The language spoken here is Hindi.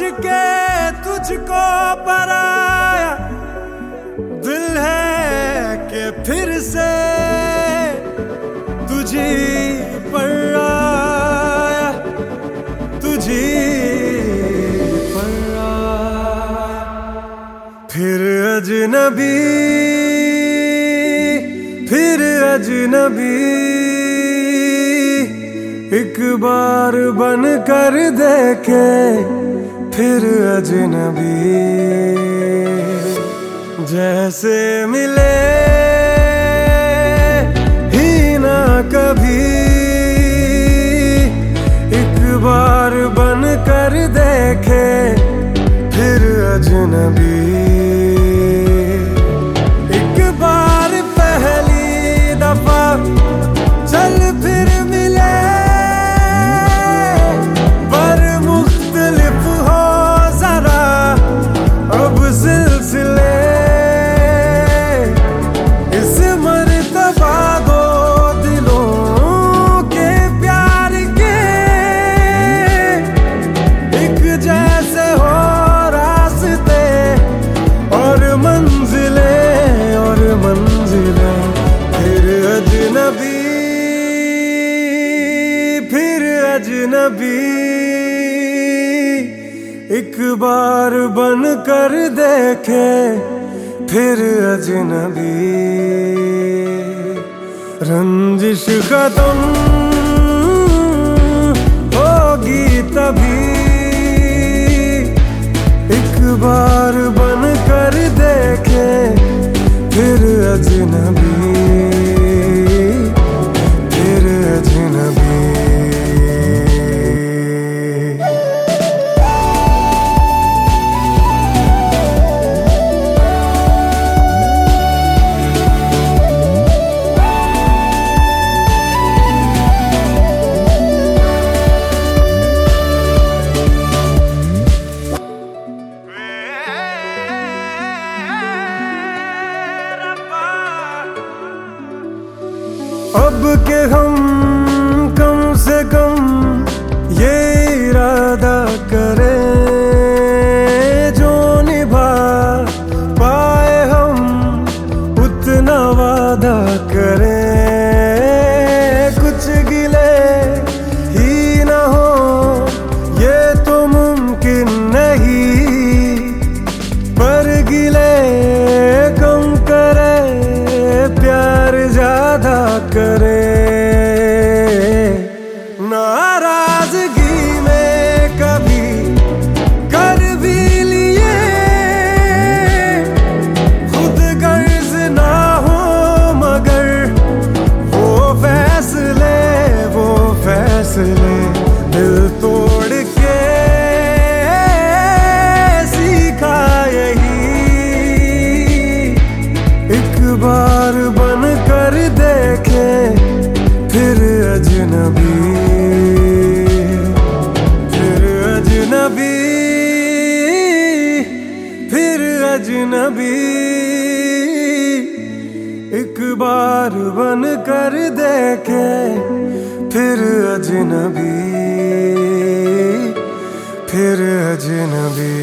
के तुझको पराया दिल है कि फिर से तुझी पर आया, तुझी पर आया। फिर अजनबी, फिर अजनबी, एक बार बन कर देखे फिर अजनबी। जैसे मिले ही ना कभी, एक बार बन कर देखे फिर अजनबी। एक बार पहली दफा चल फिर मिले, पर मुख्तलिफ हो जरा अब सिलसिले। इस मर्तबा दो दिलों के प्यार के एक जैसे हो रास्ते और मंजिलें, और मंजिलें। फिर अजनबी, फिर अजनबी, एक बार बन कर देखे फिर अजनबी। रंजिश खत्म होगी तभी, एक बार बन कर देखे फिर अजनबी, फिर अजनबी। अब के हम कम से कम ये इरादा करें, जो निभा पाए हम उतना वादा करें। कुछ गिले ही ना हो ये तो मुमकिन नहीं, पर गिले कम करे प्यार ज्यादा करे। नाराजगी में कभी कर भी लिए खुद गर्ज ना हो, मगर वो फैसले, वो फैसले दिल तोड़ के सीखा यही। एक बार बन कर देखे फिर अजनबी, फिर अजनबी, फिर अजनबी। एक बार बन कर देखे फिर अजनबी, फिर अजनबी।